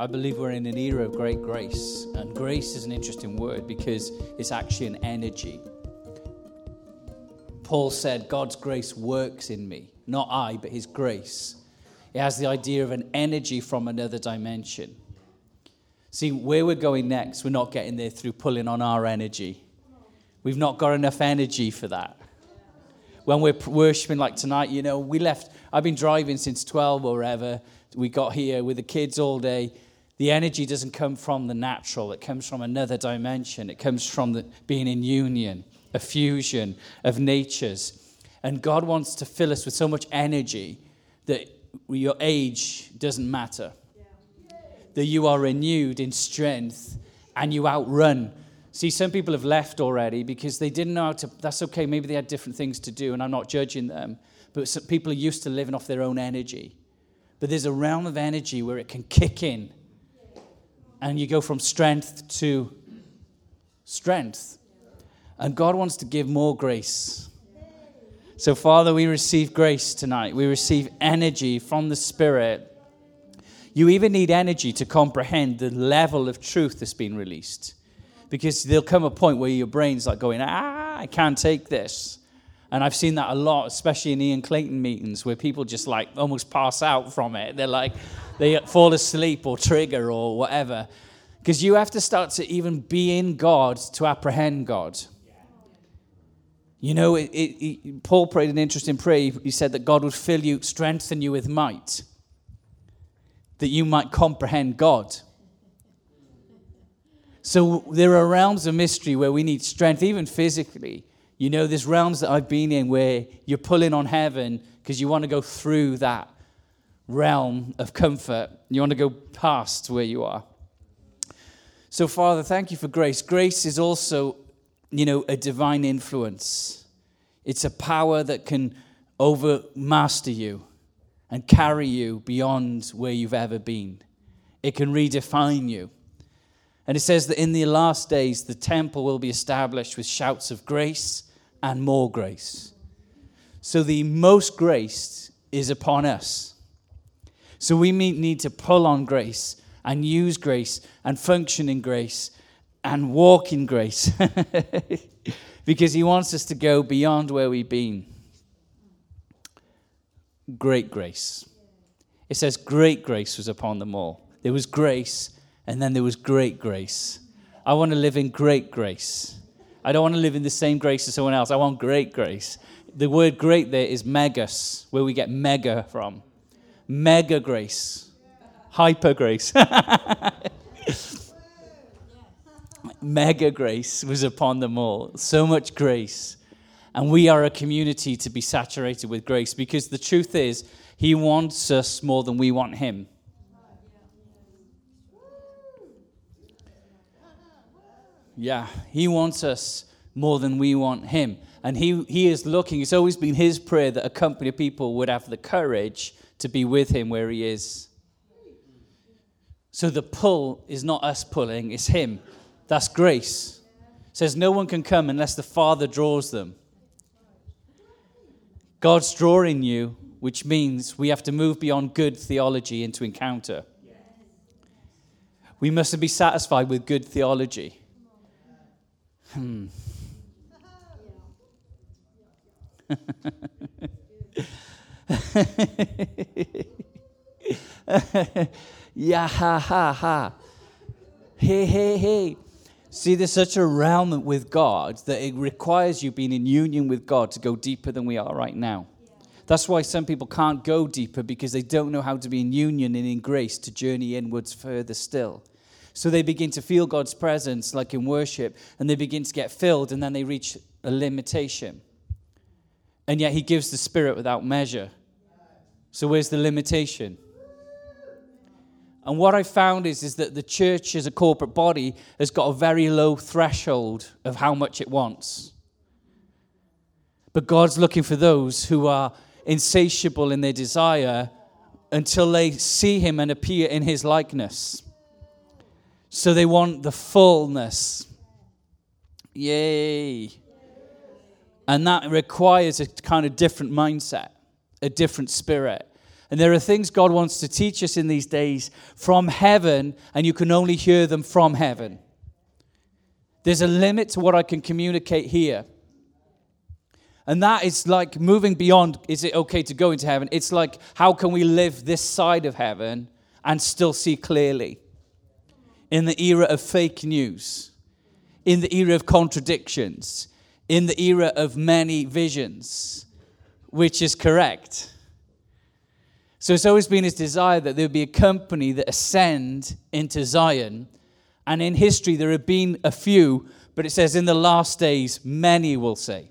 I believe we're in an era of great grace. And grace is an interesting word because it's actually an energy. Paul said, God's grace works in me. Not I, but his grace. It has the idea of an energy from another dimension. See, where we're going next, we're not getting there through pulling on our energy. We've not got enough energy for that. When we're worshiping like tonight, we left. I've been driving since 12 or whatever. We got here with the kids all day. The energy doesn't come from the natural. It comes from another dimension. It comes from being in union, a fusion of natures. And God wants to fill us with so much energy that your age doesn't matter. That you are renewed in strength and you outrun. See, some people have left already because they didn't know how to. That's okay, maybe they had different things to do, and I'm not judging them. But some people are used to living off their own energy. But there's a realm of energy where it can kick in. And you go from strength to strength. And God wants to give more grace. So, Father, we receive grace tonight. We receive energy from the Spirit. You even need energy to comprehend the level of truth that's been released. Because there'll come a point where your brain's like going, I can't take this. And I've seen that a lot, especially in Ian Clayton meetings, where people just like almost pass out from it. They're like, they fall asleep or trigger or whatever. Because you have to start to even be in God to apprehend God. Paul prayed an interesting prayer. He said that God would fill you, strengthen you with might, that you might comprehend God. So there are realms of mystery where we need strength, even physically. There's realms that I've been in where you're pulling on heaven because you want to go through that realm of comfort. You want to go past where you are. So, Father, thank you for grace. Grace is also, a divine influence. It's a power that can overmaster you and carry you beyond where you've ever been. It can redefine you. And it says that in the last days, the temple will be established with shouts of grace and more grace. So the most grace is upon us. So we need to pull on grace and use grace and function in grace and walk in grace. Because he wants us to go beyond where we've been. Great grace. It says great grace was upon them all. There was grace. And then there was great grace. I want to live in great grace. I don't want to live in the same grace as someone else. I want great grace. The word great there is megas, where we get mega from. Mega grace. Hyper grace. Mega grace was upon them all. So much grace. And we are a community to be saturated with grace because the truth is, he wants us more than we want him. Yeah, he wants us more than we want him. And he is looking, it's always been his prayer that a company of people would have the courage to be with him where he is. So the pull is not us pulling, it's him. That's grace. It says no one can come unless the Father draws them. God's drawing you, which means we have to move beyond good theology into encounter. We mustn't be satisfied with good theology. Yeah, ha, ha, ha. Hey, hey, hey. See, there's such a realm with God that it requires you being in union with God to go deeper than we are right now. That's why some people can't go deeper because they don't know how to be in union and in grace to journey inwards further still. So they begin to feel God's presence like in worship, and they begin to get filled, and then they reach a limitation. And yet he gives the Spirit without measure. So where's the limitation? And what I found is that the church as a corporate body has got a very low threshold of how much it wants. But God's looking for those who are insatiable in their desire until they see him and appear in his likeness. So they want the fullness. Yay. And that requires a kind of different mindset, a different spirit. And there are things God wants to teach us in these days from heaven, and you can only hear them from heaven. There's a limit to what I can communicate here. And that is like moving beyond, is it okay to go into heaven? It's like, how can we live this side of heaven and still see clearly? In the era of fake news, in the era of contradictions, in the era of many visions, which is correct. So it's always been his desire that there would be a company that ascend into Zion. And in history, there have been a few, but it says in the last days, many will say,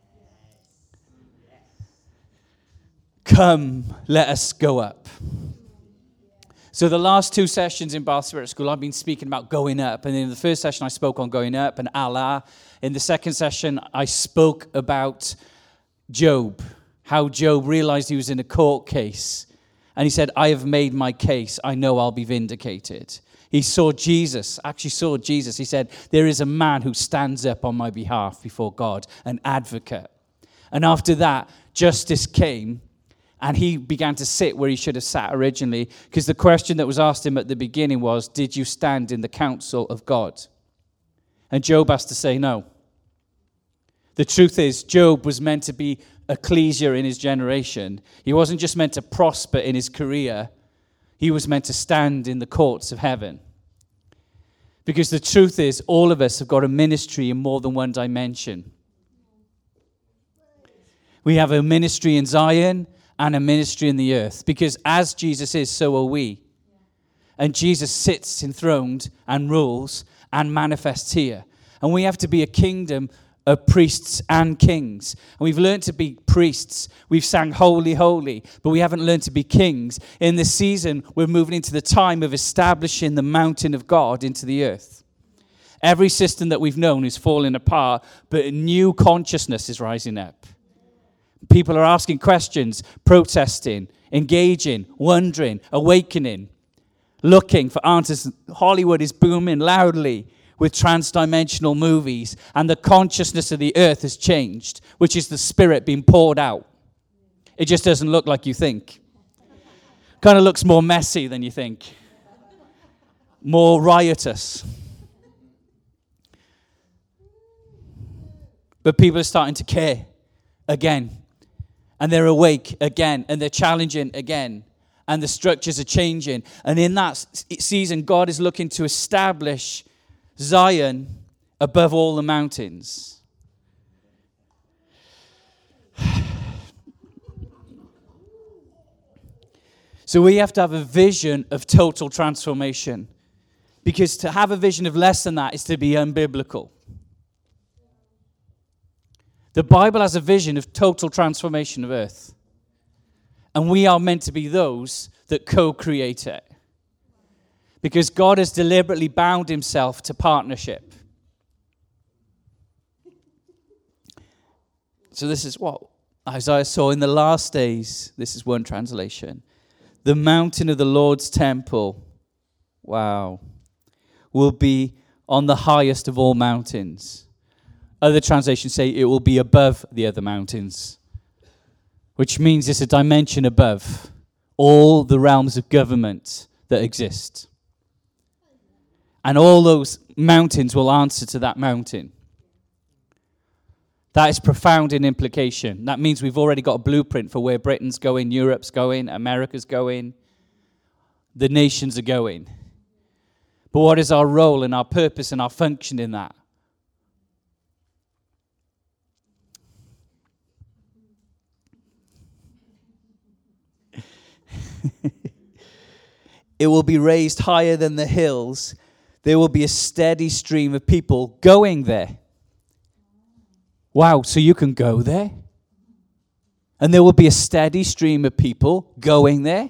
come, let us go up. So the last 2 sessions in Bath Spirit School, I've been speaking about going up. And in the first session, I spoke on going up and Allah. In the second session, I spoke about Job, how Job realized he was in a court case. And he said, I have made my case. I know I'll be vindicated. He saw Jesus, actually saw Jesus. He said, there is a man who stands up on my behalf before God, an advocate. And after that, justice came. And he began to sit where he should have sat originally, because the question that was asked him at the beginning was, did you stand in the counsel of God? And Job has to say no. The truth is, Job was meant to be ecclesia in his generation. He wasn't just meant to prosper in his career. He was meant to stand in the courts of heaven. Because the truth is, all of us have got a ministry in more than one dimension. We have a ministry in Zion and a ministry in the earth. Because as Jesus is, so are we. And Jesus sits enthroned and rules and manifests here. And we have to be a kingdom of priests and kings. And we've learned to be priests. We've sang holy, holy, but we haven't learned to be kings. In this season, we're moving into the time of establishing the mountain of God into the earth. Every system that we've known is falling apart, but a new consciousness is rising up. People are asking questions, protesting, engaging, wondering, awakening, looking for answers. Hollywood is booming loudly with transdimensional movies, and the consciousness of the earth has changed, which is the spirit being poured out. It just doesn't look like you think. Kind of looks more messy than you think. More riotous. But people are starting to care again. And they're awake again, and they're challenging again, and the structures are changing. And in that season, God is looking to establish Zion above all the mountains. So we have to have a vision of total transformation, because to have a vision of less than that is to be unbiblical. The Bible has a vision of total transformation of earth. And we are meant to be those that co-create it. Because God has deliberately bound himself to partnership. So this is what Isaiah saw in the last days. This is one translation. The mountain of the Lord's temple, wow, will be on the highest of all mountains. Other translations say it will be above the other mountains, which means it's a dimension above all the realms of government that exist. And all those mountains will answer to that mountain. That is profound in implication. That means we've already got a blueprint for where Britain's going, Europe's going, America's going, the nations are going. But what is our role and our purpose and our function in that? It will be raised higher than the hills. There will be a steady stream of people going there. Wow, so you can go there? And there will be a steady stream of people going there?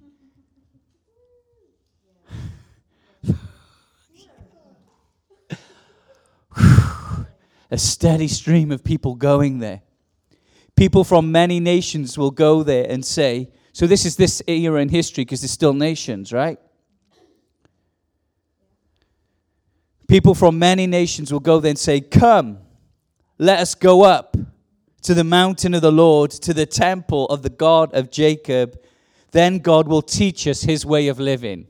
A steady stream of people going there. People from many nations will go there and say, so this is this era in history because there's still nations, right? People from many nations will go there and say, come, let us go up to the mountain of the Lord, to the temple of the God of Jacob, then God will teach us his way of living.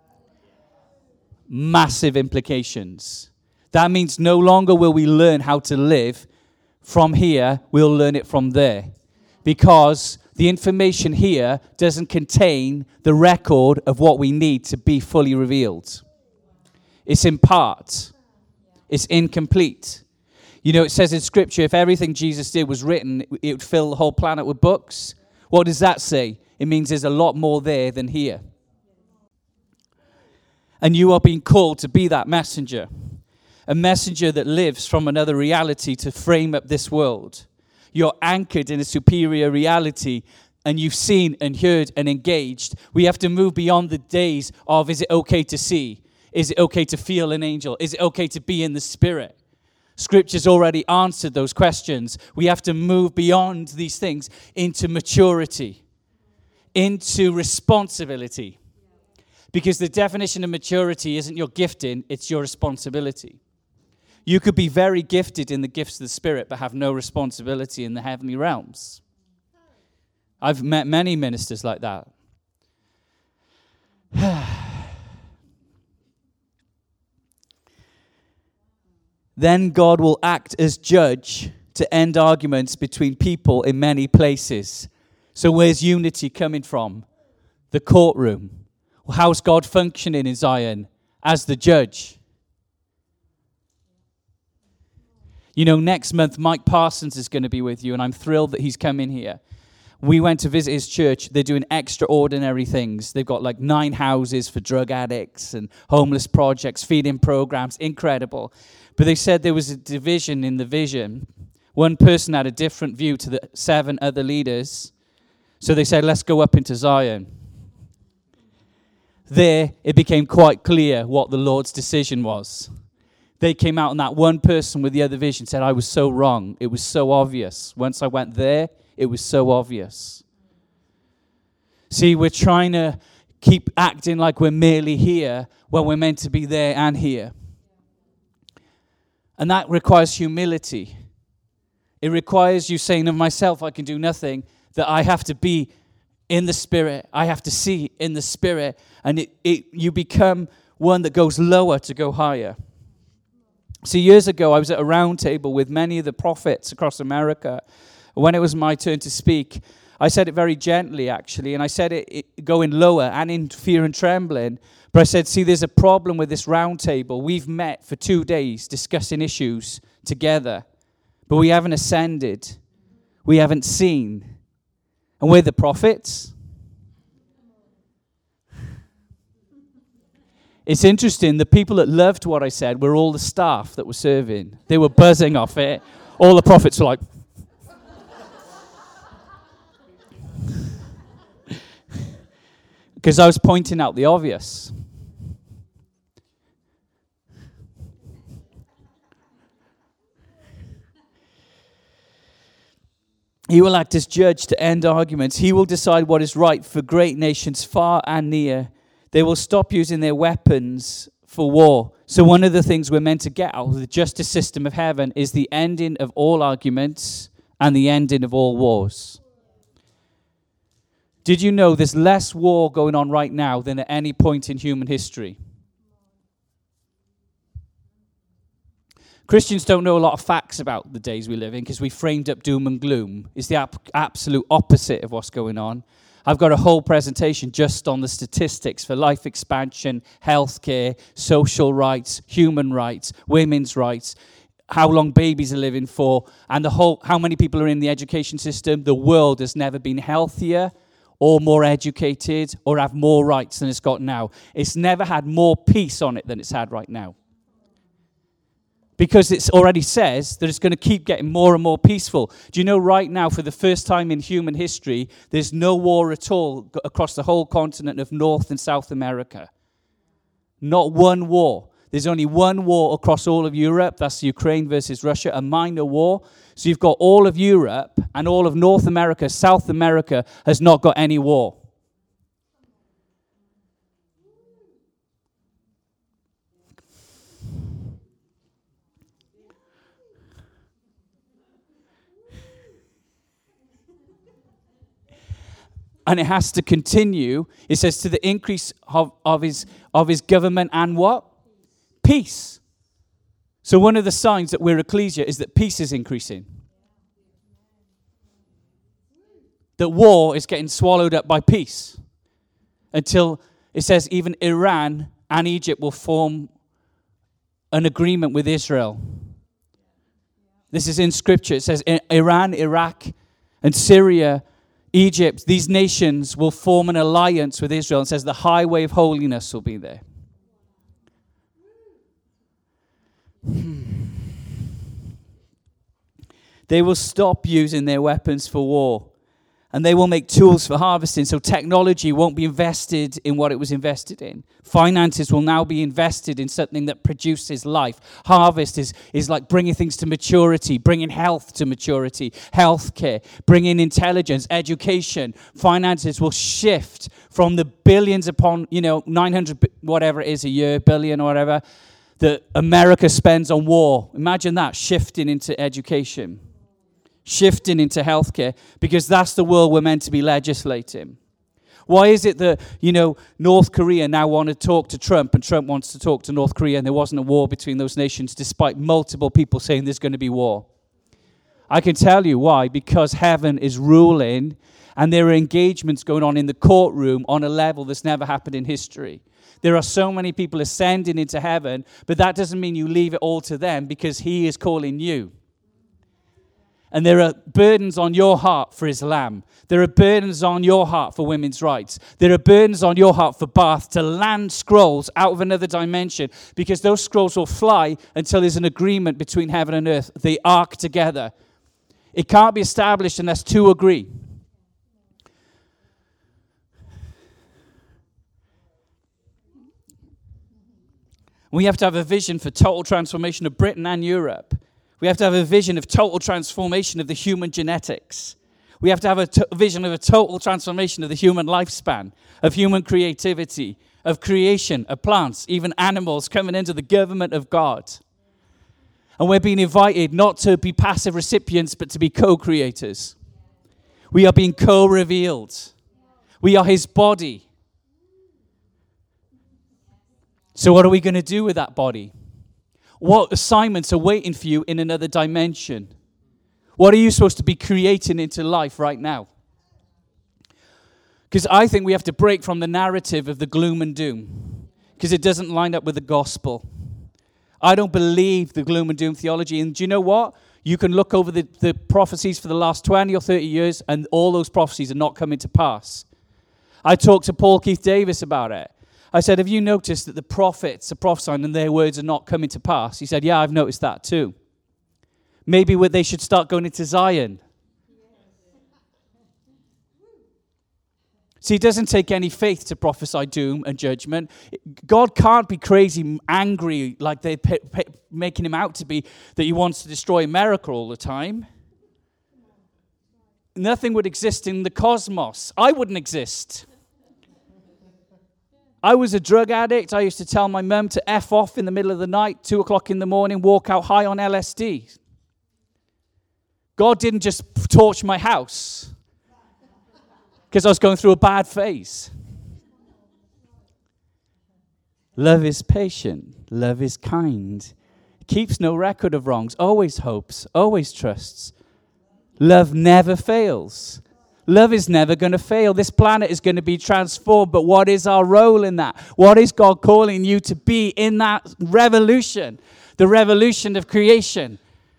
Massive implications. That means no longer will we learn how to live from here, we'll learn it from there. Because the information here doesn't contain the record of what we need to be fully revealed. It's in part. It's incomplete. You know, it says in Scripture, if everything Jesus did was written, it would fill the whole planet with books. What does that say? It means there's a lot more there than here. And you are being called to be that messenger. A messenger that lives from another reality to frame up this world. You're anchored in a superior reality, and you've seen and heard and engaged. We have to move beyond the days of, is it okay to see? Is it okay to feel an angel? Is it okay to be in the Spirit? Scripture's already answered those questions. We have to move beyond these things into maturity, into responsibility. Because the definition of maturity isn't your gifting, it's your responsibility. You could be very gifted in the gifts of the Spirit, but have no responsibility in the heavenly realms. I've met many ministers like that. Then God will act as judge to end arguments between people in many places. So where's unity coming from? The courtroom. How's God functioning in Zion? As the judge. You know, next month, Mike Parsons is going to be with you, and I'm thrilled that he's coming here. We went to visit his church. They're doing extraordinary things. They've got like 9 houses for drug addicts and homeless projects, feeding programs, incredible. But they said there was a division in the vision. One person had a different view to the 7 other leaders. So they said, let's go up into Zion. There, it became quite clear what the Lord's decision was. They came out and that one person with the other vision said, I was so wrong. It was so obvious. Once I went there, it was so obvious. See, we're trying to keep acting like we're merely here when we're meant to be there and here. And that requires humility. It requires you saying of myself, I can do nothing, that I have to be in the Spirit. I have to see in the Spirit. And you become one that goes lower to go higher. See, years ago, I was at a round table with many of the prophets across America. When it was my turn to speak, I said it very gently, actually, and I said it going lower and in fear and trembling. But I said, see, there's a problem with this round table. We've met for 2 days discussing issues together, but we haven't ascended. We haven't seen. And we're the prophets. It's interesting, the people that loved what I said were all the staff that were serving. They were buzzing off it. All the prophets were like... Because I was pointing out the obvious. He will act as judge to end arguments. He will decide what is right for great nations far and near. They will stop using their weapons for war. So one of the things we're meant to get out of the justice system of heaven is the ending of all arguments and the ending of all wars. Did you know there's less war going on right now than at any point in human history? Christians don't know a lot of facts about the days we live in because we framed up doom and gloom. It's the absolute opposite of what's going on. I've got a whole presentation just on the statistics for life expansion, healthcare, social rights, human rights, women's rights, how long babies are living for, and how many people are in the education system. The world has never been healthier or more educated or have more rights than it's got now. It's never had more peace on it than it's had right now. Because it already says that it's going to keep getting more and more peaceful. Do you know right now, for the first time in human history, there's no war at all across the whole continent of North and South America? Not one war. There's only one war across all of Europe. That's Ukraine versus Russia, a minor war. So you've got all of Europe and all of North America. South America has not got any war. And it has to continue. It says to the increase of his government and what? Peace. So one of the signs that we're ecclesia is that peace is increasing. That war is getting swallowed up by peace. Until it says even Iran and Egypt will form an agreement with Israel. This is in Scripture. It says Iran, Iraq, and Syria, Egypt, these nations will form an alliance with Israel. It says the highway of holiness will be there. They will stop using their weapons for war. And they will make tools for harvesting. So technology won't be invested in what it was invested in. Finances will now be invested in something that produces life. Harvest is like bringing things to maturity, bringing health to maturity, healthcare, bringing intelligence, education. Finances will shift from the billions upon, 900, whatever it is a year, billion or whatever, that America spends on war. Imagine that, shifting into education. Shifting into healthcare, because that's the world we're meant to be legislating. Why is it that, North Korea now want to talk to Trump and Trump wants to talk to North Korea and there wasn't a war between those nations despite multiple people saying there's going to be war? I can tell you why. Because heaven is ruling and there are engagements going on in the courtroom on a level that's never happened in history. There are so many people ascending into heaven, but that doesn't mean you leave it all to them, because he is calling you. And there are burdens on your heart for Islam. There are burdens on your heart for women's rights. There are burdens on your heart for Bath to land scrolls out of another dimension, because those scrolls will fly until there's an agreement between heaven and earth. They arc together. It can't be established unless two agree. We have to have a vision for total transformation of Britain and Europe. We have to have a vision of total transformation of the human genetics. We have to have a vision of a total transformation of the human lifespan, of human creativity, of creation, of plants, even animals coming into the government of God. And we're being invited not to be passive recipients, but to be co-creators. We are being co-revealed. We are his body. So what are we going to do with that body? What assignments are waiting for you in another dimension? What are you supposed to be creating into life right now? Because I think we have to break from the narrative of the gloom and doom, because it doesn't line up with the gospel. I don't believe the gloom and doom theology. And do you know what? You can look over the prophecies for the last 20 or 30 years, and all those prophecies are not coming to pass. I talked to Paul Keith Davis about it. I said, have you noticed that the prophets are prophesying and their words are not coming to pass? He said, yeah, I've noticed that too. Maybe they should start going into Zion. See, it doesn't take any faith to prophesy doom and judgment. God can't be crazy, angry, like they're making him out to be, that he wants to destroy America all the time. Nothing would exist in the cosmos. I wouldn't exist. I was a drug addict. I used to tell my mum to F off in the middle of the night, 2 o'clock in the morning, walk out high on LSD. God didn't just torch my house because I was going through a bad phase. Love is patient. Love is kind. Keeps no record of wrongs. Always hopes. Always trusts. Love never fails. Love is never going to fail. This planet is going to be transformed, but what is our role in that? What is God calling you to be in that revolution? The revolution of creation.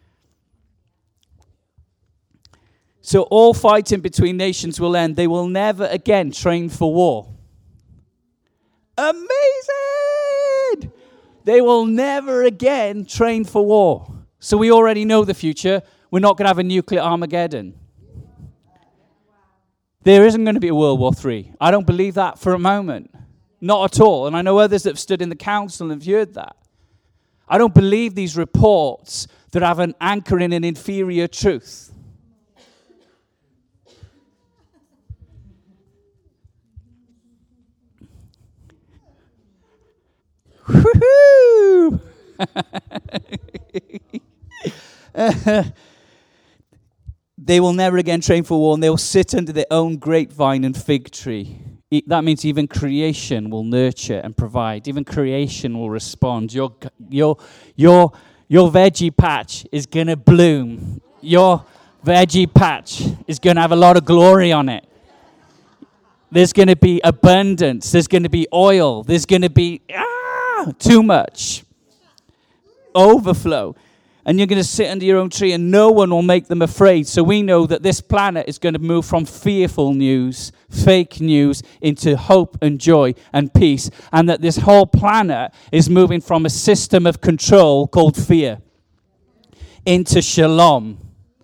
So all fighting between nations will end. They will never again train for war. Amazing! They will never again train for war. So we already know the future. We're not going to have a nuclear Armageddon. There isn't going to be a World War III. I don't believe that for a moment. Not at all. And I know others that have stood in the council and have heard that. I don't believe these reports that have an anchor in an inferior truth. Woohoo! They will never again train for war, and they will sit under their own grapevine and fig tree. That means even creation will nurture and provide. Even creation will respond. Your veggie patch is going to bloom. Your veggie patch is going to have a lot of glory on it. There's going to be abundance. There's going to be oil. There's going to be too much. Overflow. And you're going to sit under your own tree and no one will make them afraid. So we know that this planet is going to move from fearful news, fake news, into hope and joy and peace. And that this whole planet is moving from a system of control called fear into shalom.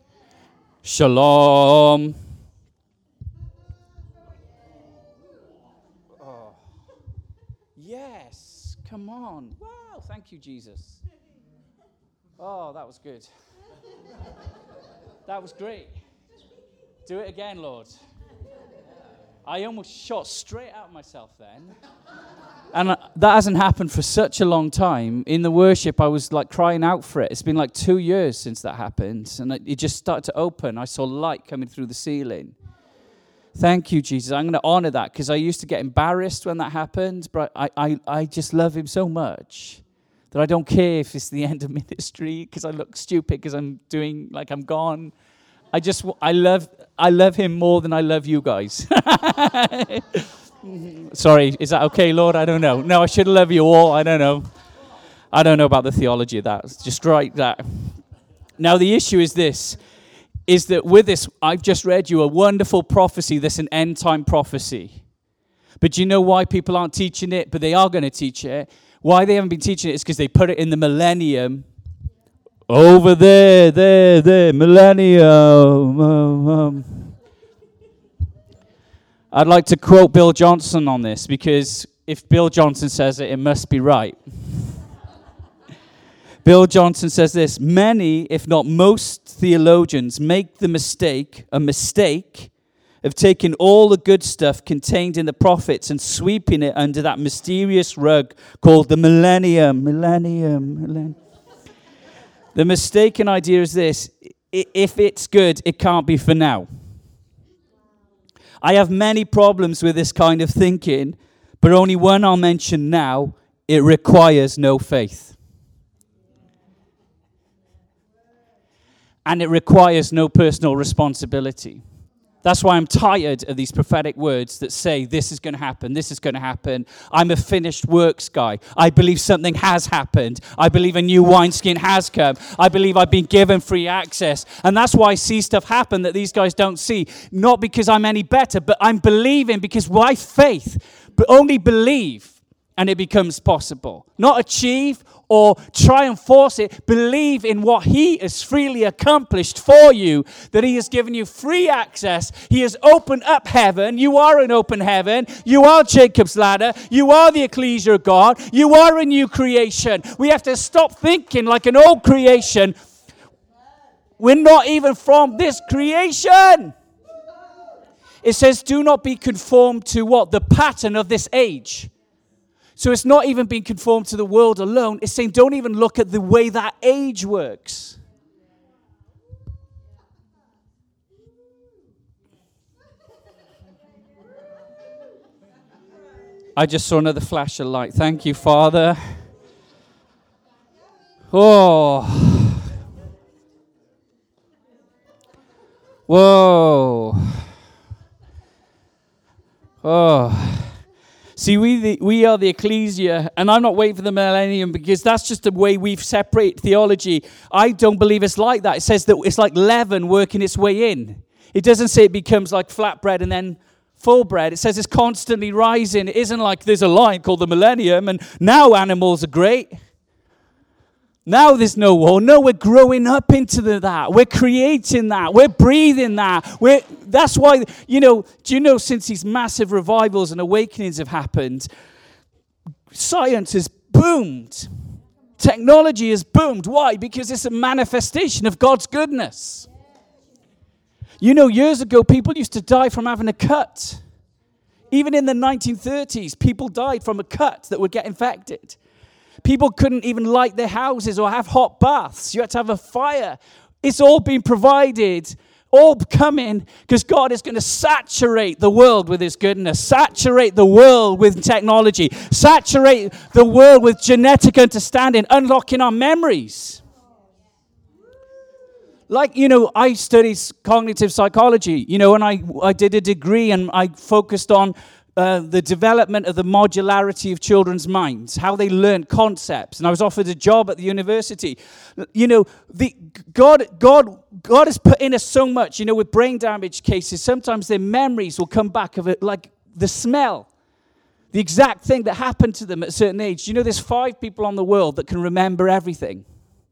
Shalom. Oh. Yes, come on. Wow, thank you, Jesus. Oh, that was good. That was great. Do it again, Lord. I almost shot straight out myself then. And that hasn't happened for such a long time. In the worship, I was like crying out for it. It's been like 2 years since that happened. And it just started to open. I saw light coming through the ceiling. Thank you, Jesus. I'm going to honor that because I used to get embarrassed when that happened. But I just love him so much that I don't care if it's the end of ministry because I look stupid because I'm doing like I'm gone. I love him more than I love you guys. Sorry, is that okay, Lord? I don't know. No, I should love you all. I don't know. I don't know about the theology of that. Just write that. Now, the issue is this, is that with this, I've just read you a wonderful prophecy that's an end-time prophecy. But do you know why people aren't teaching it? But they are going to teach it. Why they haven't been teaching it is because they put it in the millennium. Over there, millennium. I'd like to quote Bill Johnson on this, because if Bill Johnson says it, it must be right. Bill Johnson says this: many, if not most theologians, make a mistake, of taking all the good stuff contained in the prophets and sweeping it under that mysterious rug called the millennium. The mistaken idea is this: if it's good, it can't be for now. I have many problems with this kind of thinking, but only one I'll mention now. It requires no faith. And it requires no personal responsibility. That's why I'm tired of these prophetic words that say, this is going to happen, this is going to happen. I'm a finished works guy. I believe something has happened. I believe a new wineskin has come. I believe I've been given free access. And that's why I see stuff happen that these guys don't see. Not because I'm any better, but I'm believing because by faith, but only believe, and it becomes possible. Not achieve or try and force it. Believe in what he has freely accomplished for you, that he has given you free access. He has opened up heaven. You are an open heaven. You are Jacob's ladder. You are the ecclesia of God. You are a new creation. We have to stop thinking like an old creation. We're not even from this creation. It says, do not be conformed to what? The pattern of this age. So it's not even being conformed to the world alone. It's saying don't even look at the way that age works. I just saw another flash of light. Thank you, Father. Oh. Whoa. Oh. See, we are the ecclesia, and I'm not waiting for the millennium because that's just the way we've separated theology. I don't believe it's like that. It says that it's like leaven working its way in. It doesn't say it becomes like flatbread and then full bread. It says it's constantly rising. It isn't like there's a line called the millennium, and now animals are great. Now there's no war. No, we're growing up into that. We're creating that. We're breathing that. That's why, do you know, since these massive revivals and awakenings have happened, science has boomed. Technology has boomed. Why? Because it's a manifestation of God's goodness. You know, years ago, people used to die from having a cut. Even in the 1930s, people died from a cut that would get infected. People couldn't even light their houses or have hot baths. You had to have a fire. It's all been provided all coming because God is going to saturate the world with his goodness, saturate the world with technology, saturate the world with genetic understanding, unlocking our memories. Like, I studied cognitive psychology, and I did a degree and I focused on the development of the modularity of children's minds, how they learn concepts. And I was offered a job at the university. God has put in us so much, with brain damage cases, sometimes their memories will come back of it, like the smell, the exact thing that happened to them at a certain age. There's 5 people on the world that can remember everything.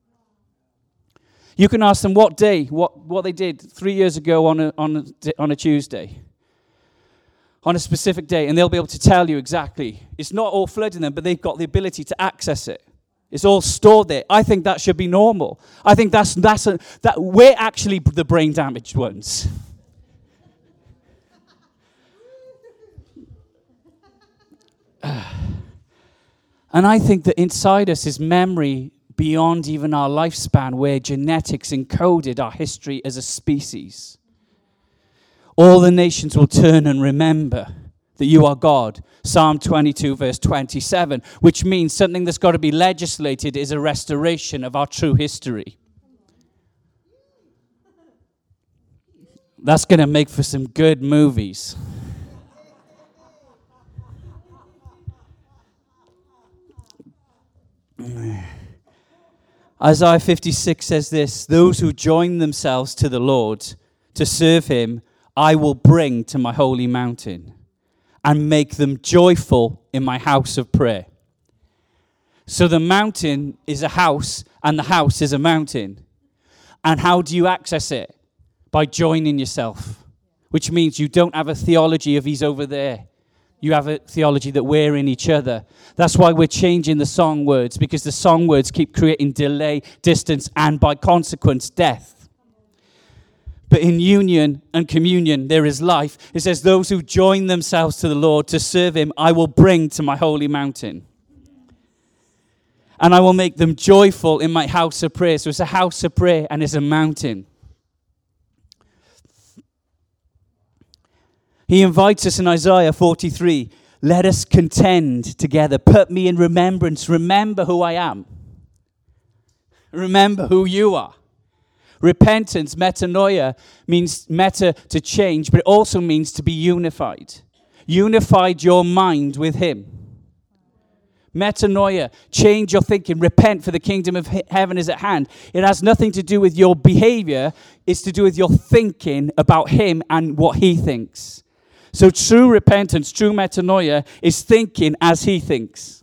You can ask them what day, what they did 3 years ago on a Tuesday, on a specific day, and they'll be able to tell you exactly. It's not all flooding them, but they've got the ability to access it. It's all stored there. I think that should be normal. I think that we're actually the brain damaged ones. And I think that inside us is memory beyond even our lifespan, where genetics encoded our history as a species. All the nations will turn and remember that you are God. Psalm 22, verse 27, which means something that's got to be legislated is a restoration of our true history. That's going to make for some good movies. Isaiah 56 says this: those who join themselves to the Lord to serve him, I will bring to my holy mountain and make them joyful in my house of prayer. So the mountain is a house and the house is a mountain. And how do you access it? By joining yourself, which means you don't have a theology of he's over there. You have a theology that we're in each other. That's why we're changing the song words, because the song words keep creating delay, distance, and by consequence, death. But in union and communion, there is life. It says, those who join themselves to the Lord to serve him, I will bring to my holy mountain. And I will make them joyful in my house of prayer. So it's a house of prayer and it's a mountain. He invites us in Isaiah 43, let us contend together. Put me in remembrance. Remember who I am. Remember who you are. Repentance, metanoia, means meta, to change, but it also means to be unified. Unified your mind with him. Metanoia, change your thinking. Repent, for the kingdom of heaven is at hand. It has nothing to do with your behavior. It's to do with your thinking about him and what he thinks. So true repentance, true metanoia, is thinking as he thinks.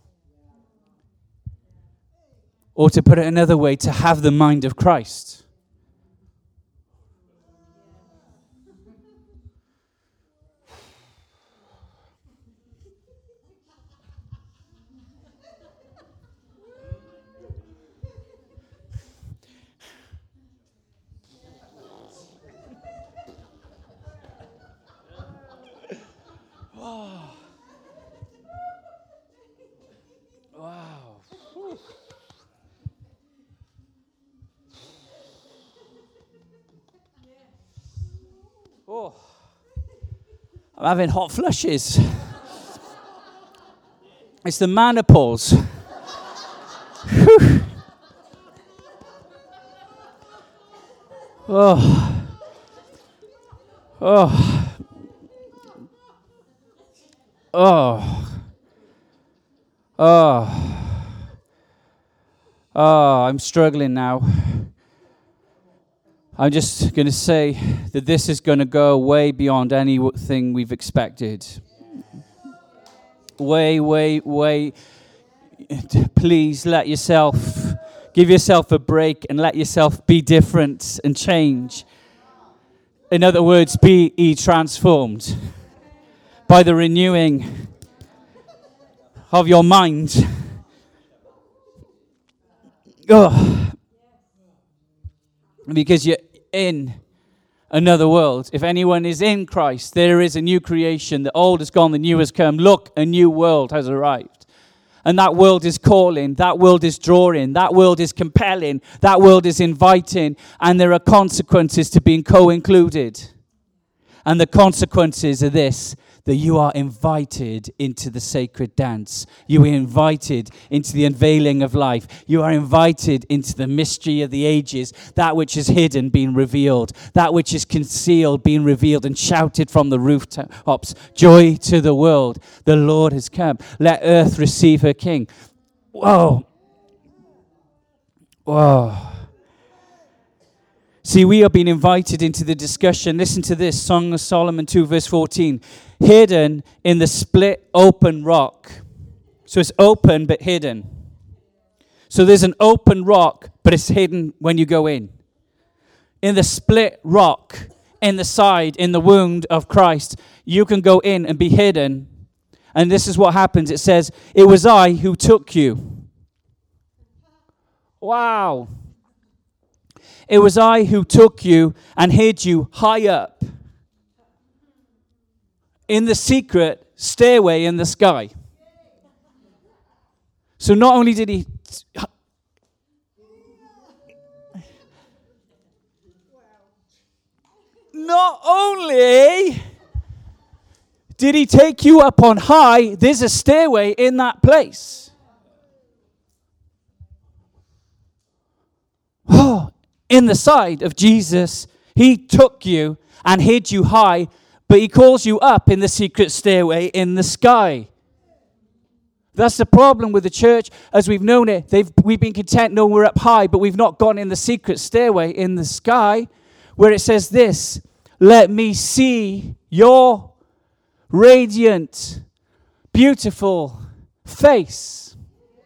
Or to put it another way, to have the mind of Christ. Wow. Oh. I'm having hot flushes. It's the menopause. Oh. Oh. Oh. Oh. Oh, I'm struggling now. I'm just going to say that this is going to go way beyond anything we've expected. Way. Please give yourself a break and let yourself be different and change. In other words, be ye transformed by the renewing of your mind. Oh. Because you're in another world. If anyone is in Christ, there is a new creation. The old is gone, the new has come. Look, a new world has arrived. And that world is calling, that world is drawing, that world is compelling, that world is inviting, and there are consequences to being co-included. And the consequences are this, that you are invited into the sacred dance. You are invited into the unveiling of life. You are invited into the mystery of the ages, that which is hidden being revealed, that which is concealed being revealed and shouted from the rooftops. Joy to the world, the Lord has come. Let earth receive her King. Whoa. Whoa. See, we are being invited into the discussion. Listen to this, Song of Solomon 2, verse 14. Hidden in the split open rock. So it's open but hidden. So there's an open rock, but it's hidden when you go in. In the split rock, in the side, in the wound of Christ, you can go in and be hidden. And this is what happens. It says, it was I who took you. Wow. It was I who took you and hid you high up in the secret stairway in the sky. So not only did he... Not only did he take you up on high, there's a stairway in that place. Oh, in the side of Jesus, he took you and hid you high, but he calls you up in the secret stairway in the sky. That's the problem with the church as we've known it. We've been content knowing we're up high, but we've not gone in the secret stairway in the sky, where it says this, let me see your radiant, beautiful face.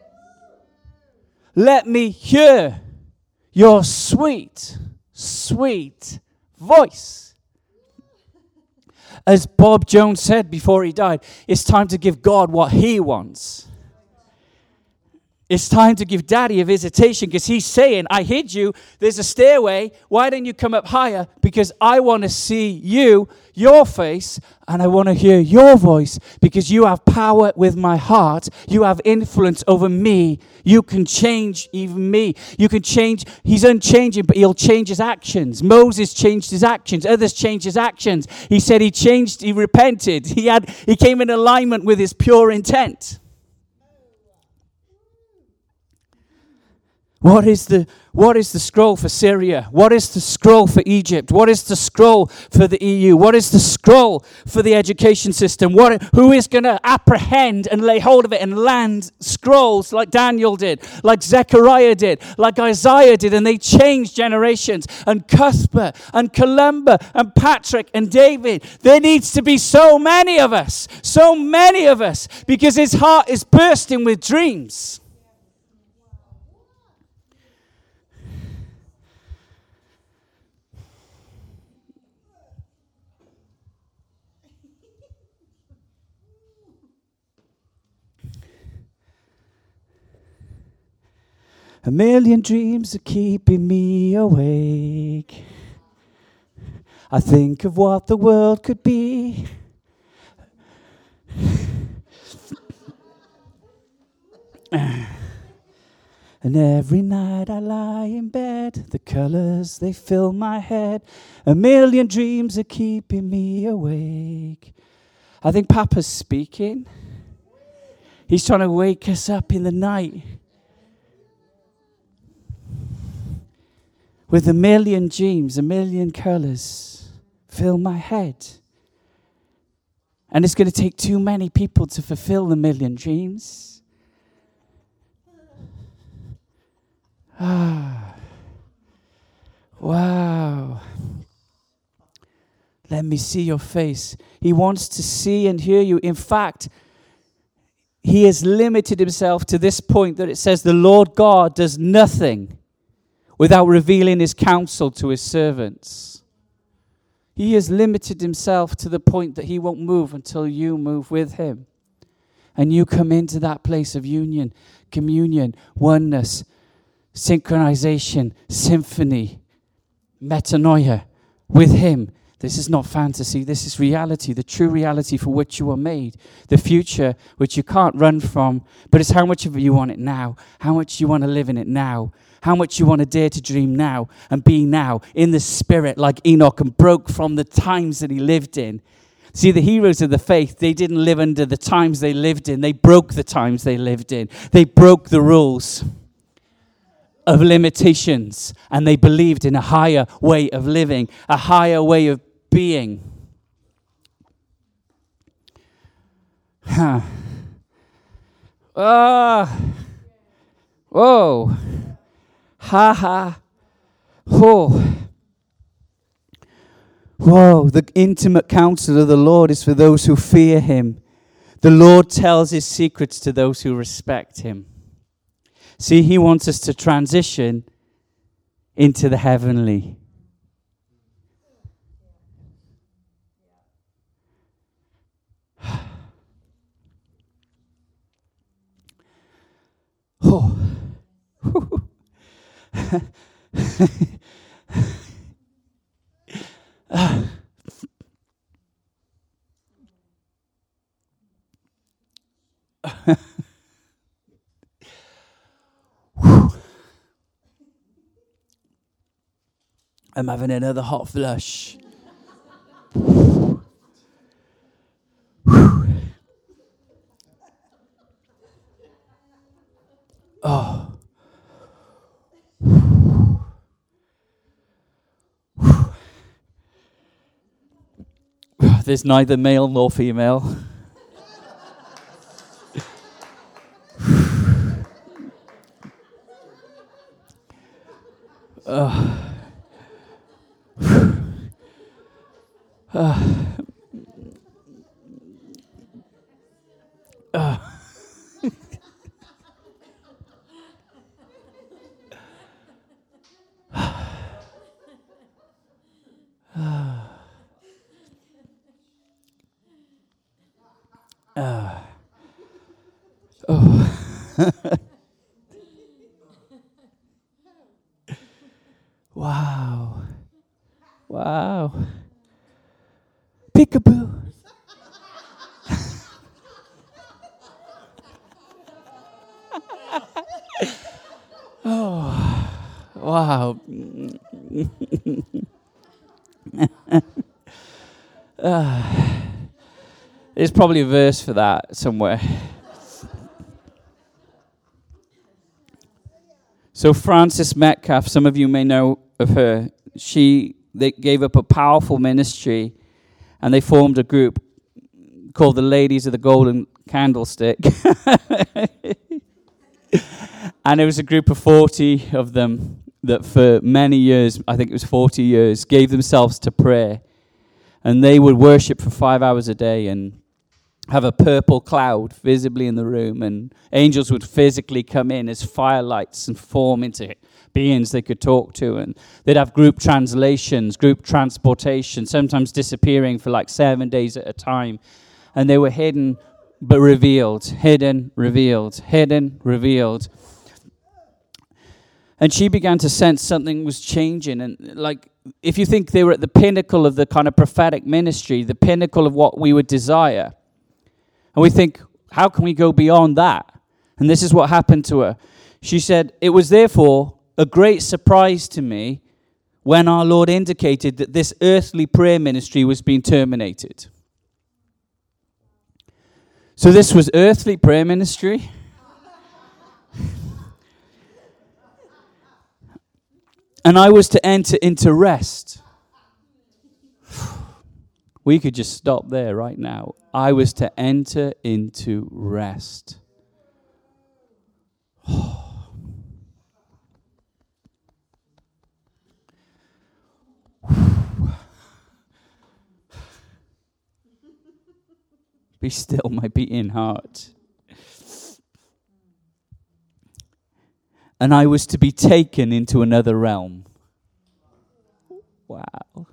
Let me hear your sweet, sweet voice. As Bob Jones said before he died, it's time to give God what he wants. It's time to give Daddy a visitation because he's saying, I hid you. There's a stairway. Why don't you come up higher? Because I want to see you, your face, and I want to hear your voice because you have power with my heart. You have influence over me. You can change even me. You can change. He's unchanging, but he'll change his actions. Moses changed his actions. Others changed his actions. He said he repented. He came in alignment with his pure intent. What is the scroll for Syria? What is the scroll for Egypt? What is the scroll for the EU? What is the scroll for the education system? Who is going to apprehend and lay hold of it and land scrolls like Daniel did, like Zechariah did, like Isaiah did, and they changed generations. And Cuthbert and Columba and Patrick and David. There needs to be so many of us, because his heart is bursting with dreams. A million dreams are keeping me awake. I think of what the world could be. And every night I lie in bed, the colors, they fill my head. A million dreams are keeping me awake. I think Papa's speaking. He's trying to wake us up in the night. With a million dreams, a million colors fill my head. And it's going to take too many people to fulfill the million dreams. Wow. Let me see your face. He wants to see and hear you. In fact, he has limited himself to this point that it says the Lord God does nothing without revealing his counsel to his servants. He has limited himself to the point that he won't move until you move with him. And you come into that place of union, communion, oneness, synchronization, symphony, metanoia with him. This is not fantasy. This is reality, the true reality for which you were made. The future which you can't run from, but it's how much of you want it now, how much you want to live in it now, how much you want to dare to dream now and be now in the spirit like Enoch and broke from the times that he lived in. See, the heroes of the faith, they didn't live under the times they lived in. They broke the times they lived in. They broke the rules of limitations, and they believed in a higher way of living, a higher way of being. Whoa. Ha ha. Oh. Whoa, the intimate counsel of the Lord is for those who fear him. The Lord tells his secrets to those who respect him. See, he wants us to transition into the heavenly. Oh. I'm having another hot flush. Oh. There's neither male nor female. Wow. Wow. Peekaboo. Oh. Wow. There's probably a verse for that somewhere. So Frances Metcalf, some of you may know of her. They gave up a powerful ministry, and they formed a group called the Ladies of the Golden Candlestick. And it was a group of 40 of them that for many years, I think it was 40 years, gave themselves to prayer. And they would worship for 5 hours a day and have a purple cloud visibly in the room, and angels would physically come in as firelights and form into beings they could talk to, and they'd have group translations, group transportation, sometimes disappearing for like 7 days at a time, and they were hidden but revealed, hidden, revealed, hidden, revealed. And she began to sense something was changing, and like, if you think they were at the pinnacle of the kind of prophetic ministry, the pinnacle of what we would desire, and we think, how can we go beyond that? And this is what happened to her. She said, it was therefore a great surprise to me when our Lord indicated that this earthly prayer ministry was being terminated. So this was earthly prayer ministry. And I was to enter into rest. We could just stop there right now. I was to enter into rest. Be still, my beating heart. And I was to be taken into another realm. Wow.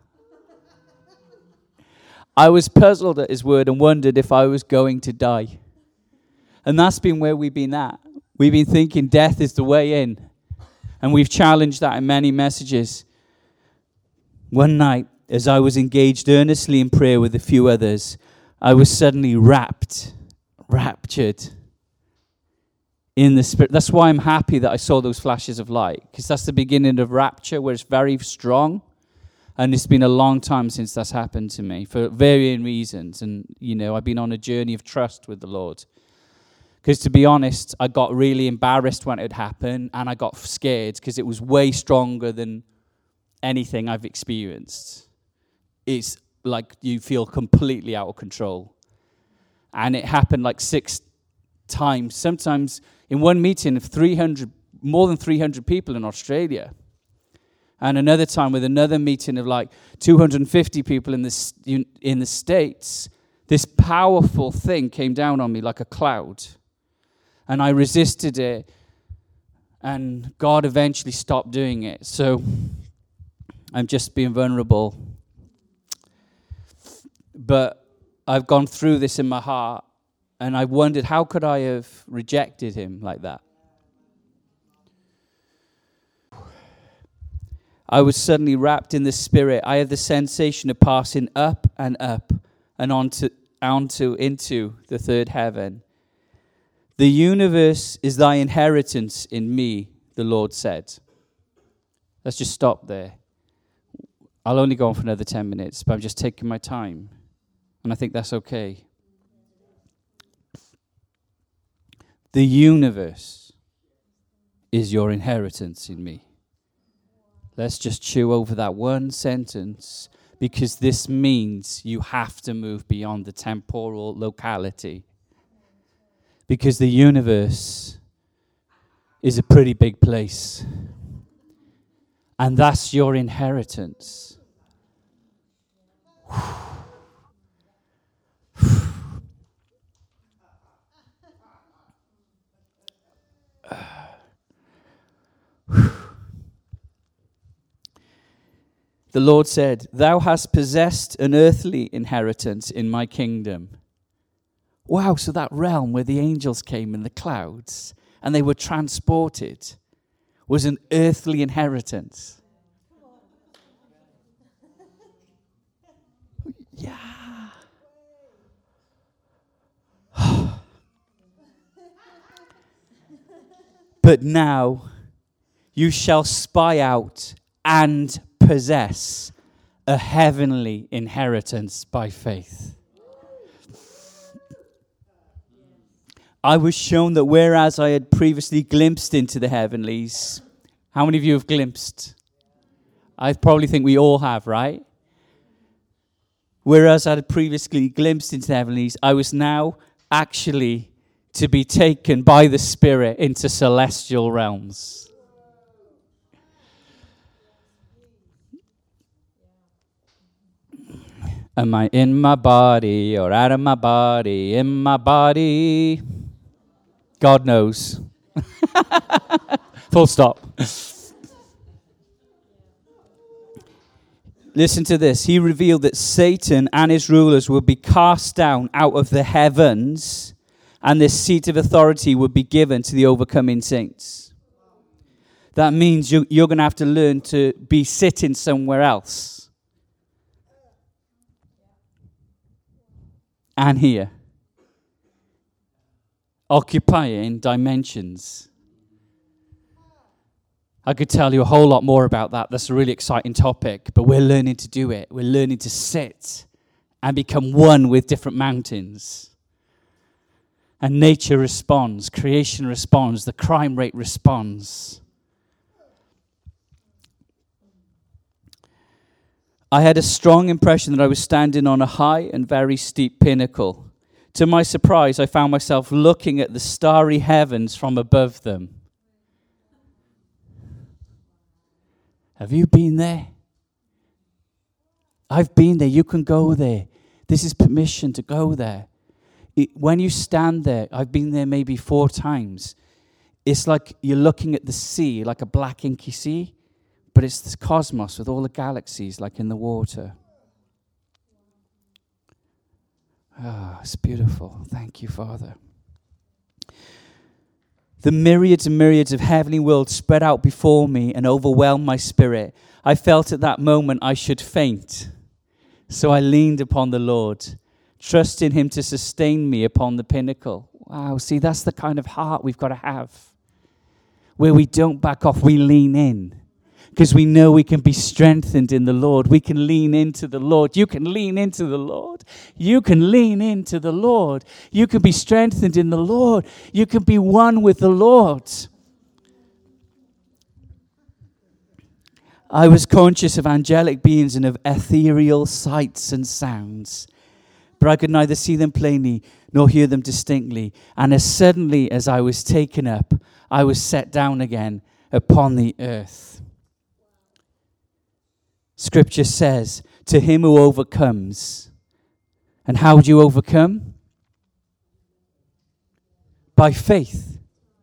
I was puzzled at his word and wondered if I was going to die. And that's been where we've been at. We've been thinking death is the way in. And we've challenged that in many messages. One night, as I was engaged earnestly in prayer with a few others, I was suddenly raptured in the Spirit. That's why I'm happy that I saw those flashes of light, because that's the beginning of rapture, where it's very strong. And it's been a long time since that's happened to me for varying reasons. And, I've been on a journey of trust with the Lord. Because to be honest, I got really embarrassed when it had happened, and I got scared because it was way stronger than anything I've experienced. It's like you feel completely out of control. And it happened like 6 times, sometimes in one meeting of more than 300 people in Australia. And another time with another meeting of like 250 people in the States, this powerful thing came down on me like a cloud. And I resisted it, and God eventually stopped doing it. So I'm just being vulnerable. But I've gone through this in my heart, and I wondered, how could I have rejected him like that? I was suddenly wrapped in the Spirit. I had the sensation of passing up and onto into the third heaven. The universe is thy inheritance in me, the Lord said. Let's just stop there. I'll only go on for another 10 minutes, but I'm just taking my time. And I think that's okay. The universe is your inheritance in me. Let's just chew over that one sentence, because this means you have to move beyond the temporal locality. Because the universe is a pretty big place. And that's your inheritance. The Lord said, "Thou hast possessed an earthly inheritance in my kingdom." Wow, so that realm where the angels came in the clouds and they were transported was an earthly inheritance. Yeah. But now you shall spy out and possess a heavenly inheritance by faith. I was shown that whereas I had previously glimpsed into the heavenlies, how many of you have glimpsed? I probably think we all have, right? Whereas I had previously glimpsed into the heavenlies, I was now actually to be taken by the Spirit into celestial realms. Am I in my body or out of my body? In my body. God knows. Full stop. Listen to this. He revealed that Satan and his rulers would be cast down out of the heavens, and this seat of authority would be given to the overcoming saints. That means you're going to have to learn to be sitting somewhere else. And here, occupying dimensions. I could tell you a whole lot more about that. That's a really exciting topic, but we're learning to do it. We're learning to sit and become one with different mountains. And nature responds, creation responds, the crime rate responds. I had a strong impression that I was standing on a high and very steep pinnacle. To my surprise, I found myself looking at the starry heavens from above them. Have you been there? I've been there. You can go there. This is permission to go there. When you stand there, I've been there maybe 4 times. It's like you're looking at the sea, like a black inky sea. But it's this cosmos with all the galaxies like in the water. Ah, it's beautiful. Thank you, Father. The myriads and myriads of heavenly worlds spread out before me and overwhelmed my spirit. I felt at that moment I should faint. So I leaned upon the Lord, trusting him to sustain me upon the pinnacle. Wow, see, that's the kind of heart we've got to have. Where we don't back off, we lean in. Because we know we can be strengthened in the Lord. We can lean into the Lord. You can lean into the Lord. You can lean into the Lord. You can be strengthened in the Lord. You can be one with the Lord. I was conscious of angelic beings and of ethereal sights and sounds, but I could neither see them plainly nor hear them distinctly. And as suddenly as I was taken up, I was set down again upon the earth. Scripture says, to him who overcomes. And how do you overcome? By faith.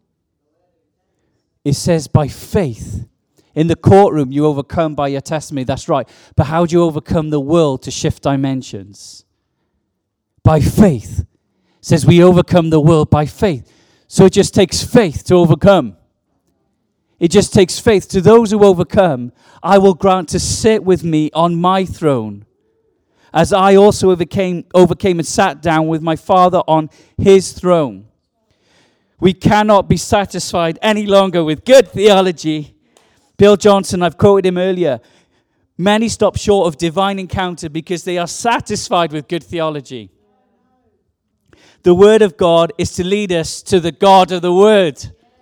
It says by faith. In the courtroom, you overcome by your testimony. That's right. But how do you overcome the world to shift dimensions? By faith. It says we overcome the world by faith. So it just takes faith to overcome. It just takes faith. To those who overcome, I will grant to sit with me on my throne, as I also overcame and sat down with my Father on his throne. We cannot be satisfied any longer with good theology. Bill Johnson, I've quoted him earlier. Many stop short of divine encounter because they are satisfied with good theology. The Word of God is to lead us to the God of the Word.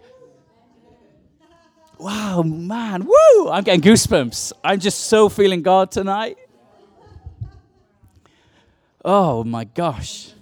Wow, man, woo! I'm getting goosebumps. I'm just so feeling God tonight. Oh, my gosh.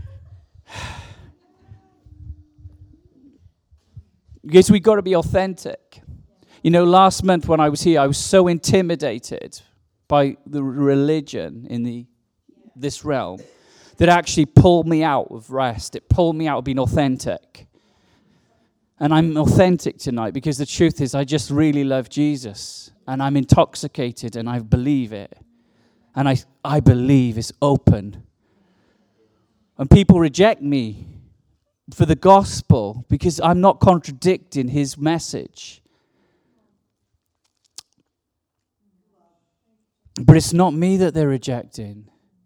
Because we've got to be authentic. You know, last month when I was here, I was so intimidated by the religion in this realm that actually pulled me out of rest. It pulled me out of being authentic. And I'm authentic tonight because the truth is I just really love Jesus. And I'm intoxicated and I believe it. And I believe it's open. And people reject me for the gospel because I'm not contradicting his message. But it's not me that they're rejecting.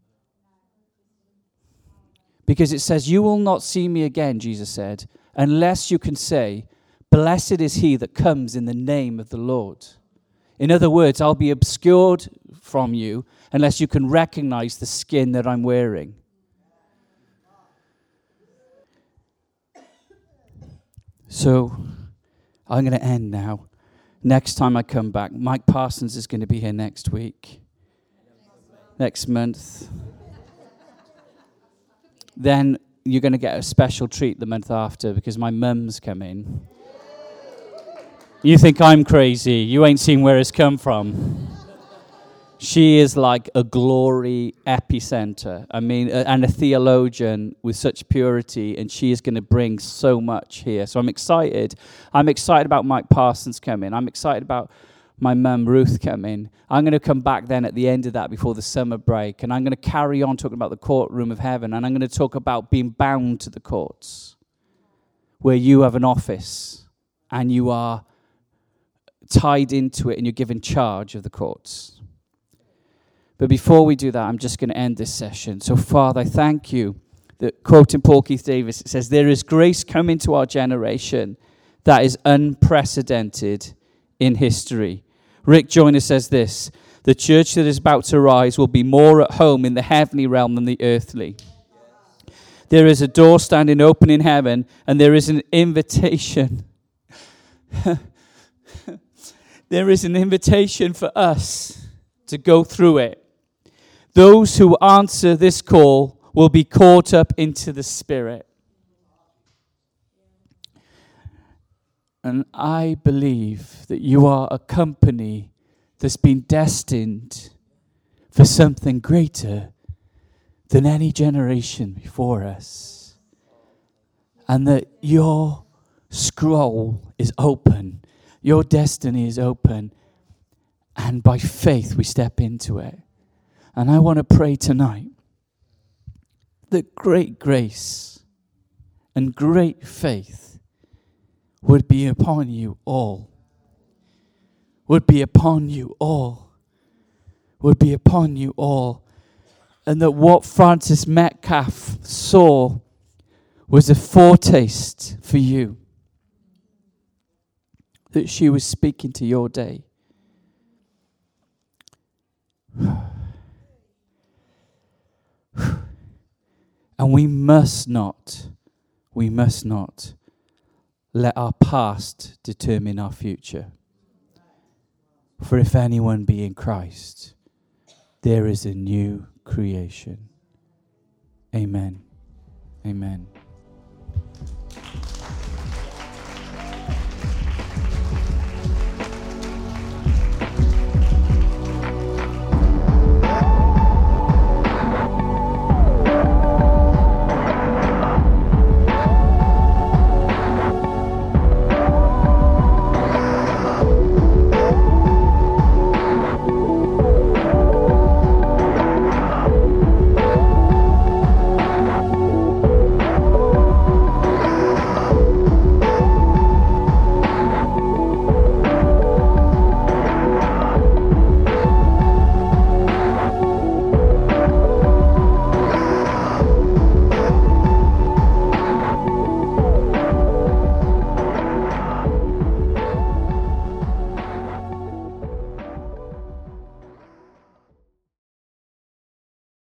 Because it says, you will not see me again, Jesus said, unless you can say, blessed is he that comes in the name of the Lord. In other words, I'll be obscured from you unless you can recognize the skin that I'm wearing. So, I'm going to end now. Next time I come back, Mike Parsons is going to be here next week. Next month. Then you're going to get a special treat the month after because my mum's coming. You think I'm crazy. You ain't seen where it's come from. She is like a glory epicenter. I mean, and a theologian with such purity, and she is going to bring so much here. So I'm excited. I'm excited about Mike Parsons coming. I'm excited about my mum Ruth coming. I'm going to come back then at the end of that before the summer break, and I'm going to carry on talking about the courtroom of heaven, and I'm going to talk about being bound to the courts, where you have an office, and you are tied into it, and you're given charge of the courts. But before we do that, I'm just going to end this session. So, Father, I thank you that, quoting Paul Keith Davis, it says, there is grace coming to our generation that is unprecedented in history. Rick Joyner says this, the church that is about to rise will be more at home in the heavenly realm than the earthly. There is a door standing open in heaven, and there is an invitation. There is an invitation for us to go through it. Those who answer this call will be caught up into the Spirit. And I believe that you are a company that's been destined for something greater than any generation before us. And that your scroll is open. Your destiny is open. And by faith we step into it. And I want to pray tonight that great grace and great faith would be upon you all. Would be upon you all. Would be upon you all. And that what Francis Metcalf saw was a foretaste for you. That she was speaking to your day. And we must not let our past determine our future. For if anyone be in Christ, there is a new creation. Amen. Amen.